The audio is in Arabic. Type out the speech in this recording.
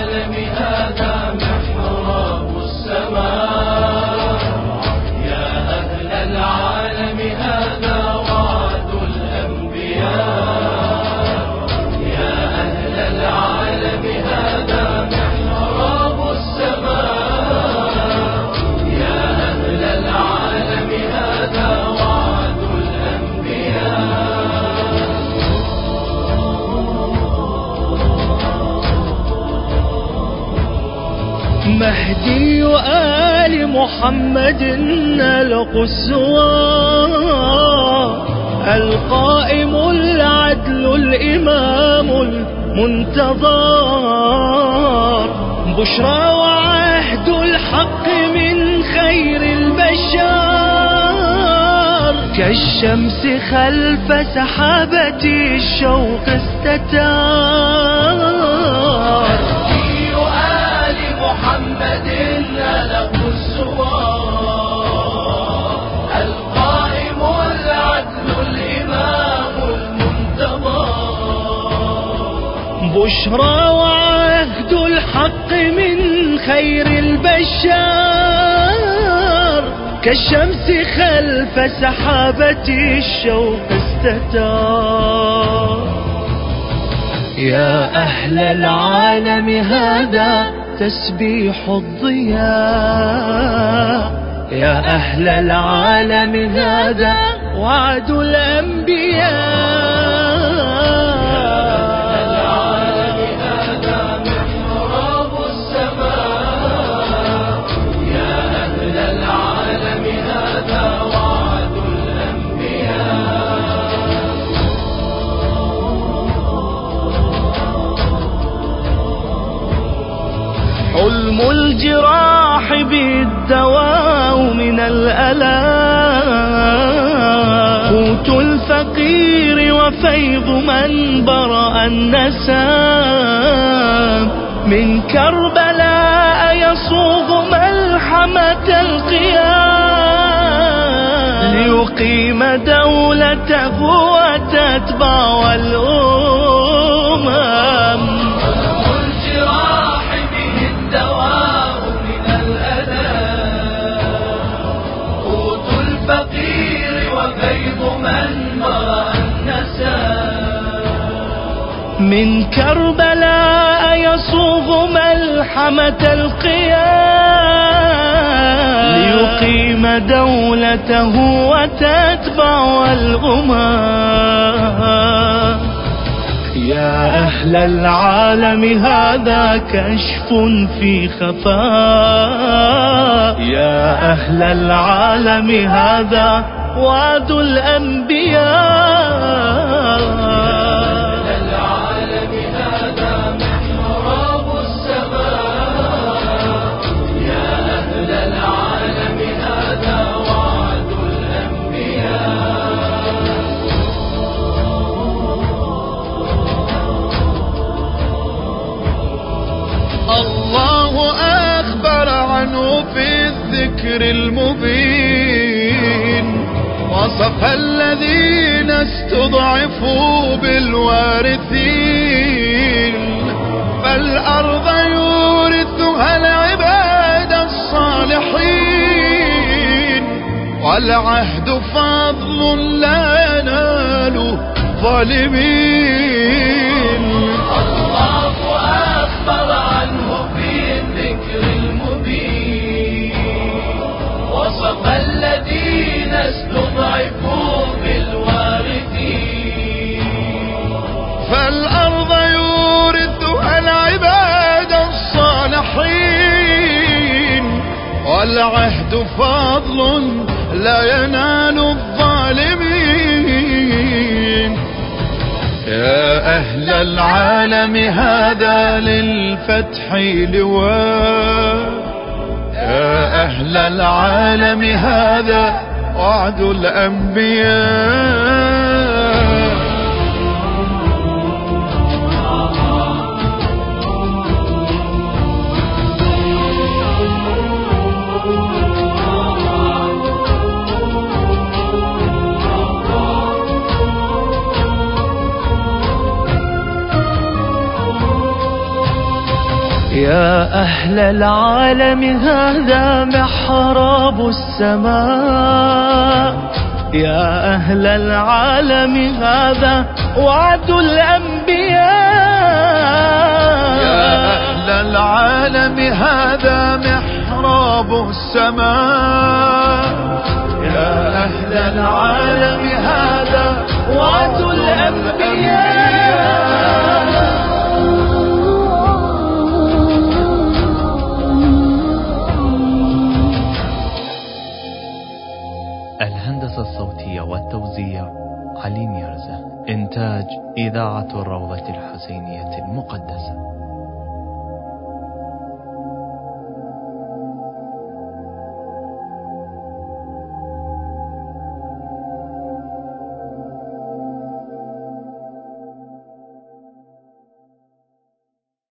العالم هذا محراب السماء، يا أهل العالم هذا وعد الأنبياء، يا أهل العالم هذا محراب السماء، يا أهل العالم هذا وعد الأنبياء. مهدي آل محمد القسوة، القائم العدل الإمام المنتظر، بشرى وعهد الحق من خير البشر، كالشمس خلف سحابة الشوق استتار. محمد له السوار، القائم العدل الإمام المنتظر، بشرى وعهد الحق من خير البشر، كالشمس خلف سحابة الشوق استتار. يا أهل العالم هذا تسبيح الضياء، يا أهل العالم هذا وعد الأنبياء. حلم الجراح بالدواء من الألام، قوت الفقير وفيض من برأ النسام، من كربلاء يصوغ ملحمة القيام، ليقيم دولته وتتبع الأمم. من كربلاء يصوغ ملحمة القيام، ليقيم دولته وتتبع الأمم. يا أهل العالم هذا كشف في خفاء، يا أهل العالم هذا وعد الأنبياء. الله أخبر عنه في الذكر المبين، وصف الذين استضعفوا بالوارثين، فالأرض يورثها العباد الصالحين، والعهد فضل لا ينال ظالمين. الله أخبر عنه في الذكر المبين، وصف الذين استضعفوا بالوارثين، فالأرض يورثها العباد الصالحين، والعهد فضل لا ينال الظالمين. يا أهل العالم هذا للفتح لواء، يا أهل العالم هذا وعد الأنبياء. يا أهل العالم هذا محراب السماء، يا أهل العالم هذا وعد الأنبياء، يا أهل العالم هذا محراب السماء، يا أهل العالم هذا وعد الأنبياء. الهندسة الصوتية والتوزيع علي ميرزا. إنتاج إذاعة الروضة الحسينية المقدسة.